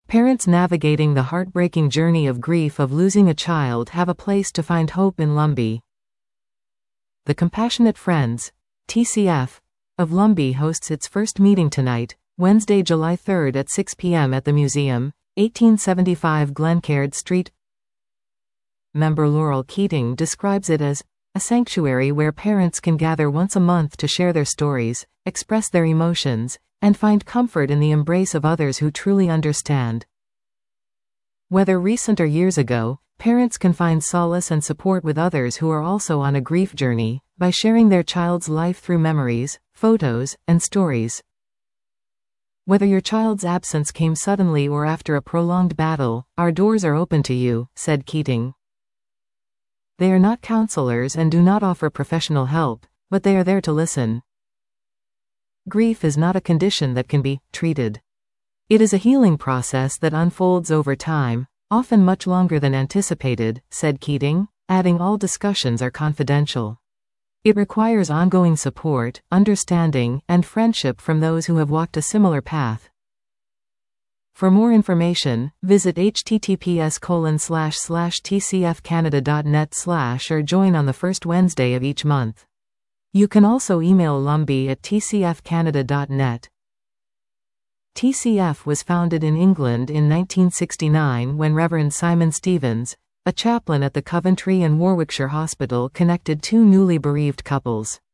Parents navigating the heartbreaking journey of grief of losing a child have a place to find hope in Lumby. The Compassionate Friends, TCF, of Lumby hosts its first meeting tonight, Wednesday, July 3 at 6 p.m. at the museum, 1875 Glencaird Street. Member Laurel Keating describes it as a sanctuary where parents can gather once a month to share their stories, express their emotions, and find comfort in the embrace of others who truly understand. Whether recent or years ago, parents can find solace and support with others who are also on a grief journey, by sharing their child's life through memories, photos, and stories. Whether your child's absence came suddenly or after a prolonged battle, our doors are open to you, said Keating. They are not counselors and do not offer professional help, but they are there to listen. Grief is not a condition that can be treated. It is a healing process that unfolds over time, often much longer than anticipated, said Keating, adding all discussions are confidential. It requires ongoing support, understanding, and friendship from those who have walked a similar path. For more information, visit https://tcfcanada.net/ or join on the first Wednesday of each month. You can also email Lumby at tcfcanada.net. TCF was founded in England in 1969 when Reverend Simon Stevens, a chaplain at the Coventry and Warwickshire Hospital, connected two newly bereaved couples.